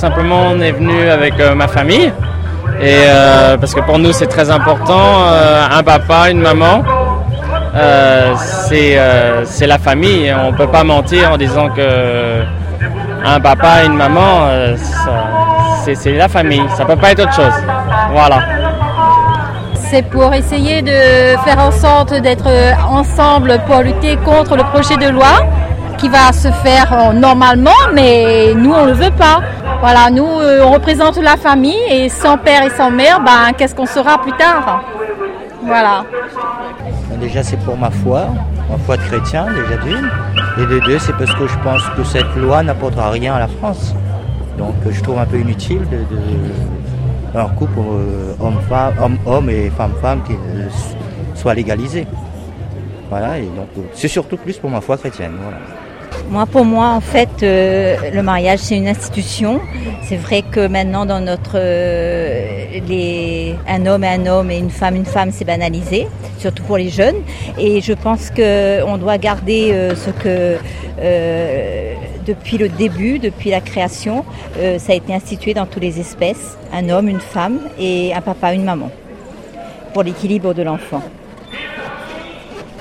simplement on est venu avec ma famille. Et parce que pour nous c'est très important, un papa, une maman, c'est la famille. On ne peut pas mentir en disant que un papa et une maman, c'est la famille. Ça ne peut pas être autre chose. Voilà. C'est pour essayer de faire en sorte d'être ensemble pour lutter contre le projet de loi qui va se faire normalement, mais nous on ne le veut pas. Voilà, nous on représente la famille et sans père et sans mère, qu'est-ce qu'on sera plus tard? Voilà. Déjà c'est pour ma foi de chrétien déjà d'une, et de deux c'est parce que je pense que cette loi n'apportera rien à la France. Donc je trouve un peu inutile de un couple homme et femme qui soit légalisé. Voilà, et donc c'est surtout plus pour ma foi chrétienne. Voilà. Pour moi, en fait, le mariage, c'est une institution. C'est vrai que maintenant, dans notre... un homme et une femme, c'est banalisé, surtout pour les jeunes. Et je pense qu'on doit garder ce que... depuis le début, depuis la création, ça a été institué dans toutes les espèces. Un homme, une femme et un papa, une maman, pour l'équilibre de l'enfant.